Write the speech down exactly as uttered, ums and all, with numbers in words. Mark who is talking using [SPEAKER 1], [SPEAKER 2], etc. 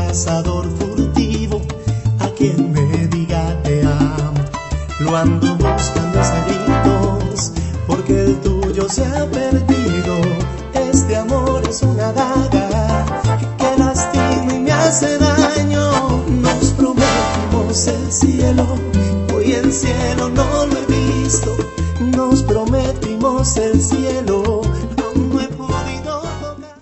[SPEAKER 1] cazador furtivo a quien me diga te amo. Lo ando buscando a gritos porque el tuyo se ha perdido. Este amor es una daga que lastima y me hace daño. Nos prometimos el cielo, hoy el cielo no lo he visto. Nos prometimos el cielo,